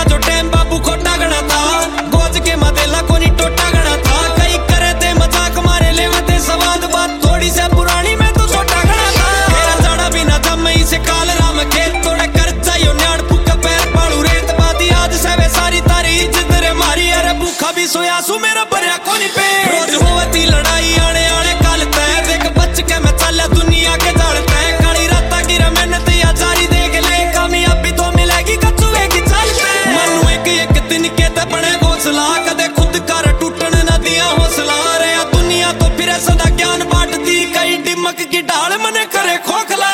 मेरा जो टाइम बाबू खोटा गणा था, गोज के मदेला को नहीं टोटा गणा था। कई करे थे मजाक मारे लेवते सवाद, बात थोड़ी से पुरानी में तो छोटा गणा था। तेरा जड़ा बिना जम इसे काल राम खेत थोड़ा कर चाहिए न्याड़ फूका पैर पाड़ू रेत बाती आज से वे सारी तारी इज्जत रे मारी। अरे भूखा भी सोया सू मेरा भरिया कोनी पे रोज होवती लड़ाई आने आने काल तय देख बच के मैं चला दुनिया के जाल तय। काली राता की मेहनत या जारी देख ले कामयाबी तो मिलेगी कचुए की चाल पे। मनु एक दिन के तपने घोंसला कदे खुद कर टूटन न दिया हौसला। रे दुनिया तो फिर सदा ज्ञान बांटती कई डिमक की ढाल मने करे खोखला।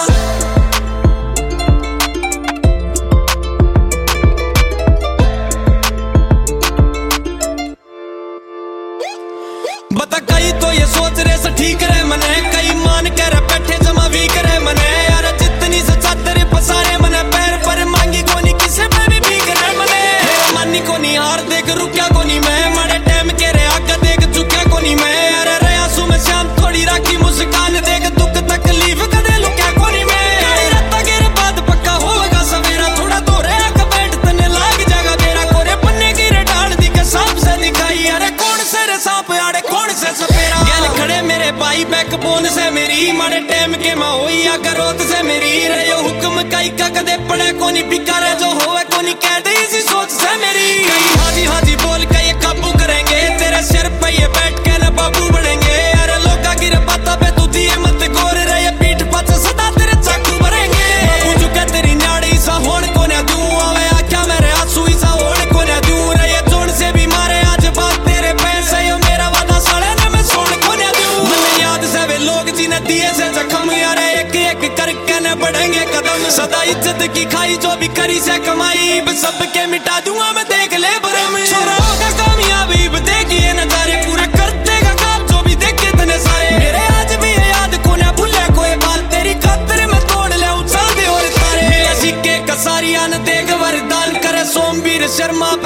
बता कई तो ये सोच रहे से ठीक रहे मने, कई मान के रे बैठे जमा वीक रहे मने। यार जितनी से चादर पसारे मने पैर पर मांगी कोनी किसे पे भी भीग रहे मने। मानी कोनी हार देख रुकया कोनी मैं, मारे टाइम के रे आगे देख झुकया कोनी मैं। अरे रया सु में शाम थोड़ी राखी मुस्कान देख दुख तकलीफ कदे लुकया कोनी मैं। काली रात के बाद पक्का होगा सवेरा थोड़ा तो रे आके बैठ तने लाग जाएगा मेरा। कोरे पन्ने की रे डाल दी के सांप से दिखाई। अरे कौन से रे सांप आड़े कौन से सपेरा। गैल खड़े मेरे भाई बैकबोन से मेरी, मारे टाइम के मां होई या करोत से मेरी। रे यो हुक्म कई का कदे पड़े कोनी बिकारे जो होवे कोनी कह दे इसी सोच से मेरी। कई हाजी हाजी बोल के ये काबू करेंगे तेरे सिर पे ये बैठ के ना बाबू बढ़ेंगे। अरे लोगा की रे बाता पे तू दिए मत गोर रे ये पीठ पाछे सदा तेरे चाकू भरेंगे। बाबू झुके तेरी नाड़ी सा होड़ को ना दूं आवे आख्या मेरे आंसू सा होड़ को ना दूं। रे ये जोड़ से भी मारे आज बात तेरे पैसे यो मेरा वादा साले ने मैं सोड़ को ना दूं। मुझे याद से वे लोग जिन्हें दिए से जख्म यार एक एक करके न बढ़ेंगे कदम। सदा इज्जत की खाई जो भी करी से कमाई सबके मिटा दूंगा मैं देख ले भरम। छोरा होगा कामयाबी देखिए नजारे पूरा कर देगा काम जो भी देखे तने सारे। मेरे आज भी ये याद को ना भूले कोई बात तेरी खातिर मैं तोड़ ले उछाल दे और तारे। मेरे सिक्के कसारियां न देख वरदान करे सोमवीर शर्मा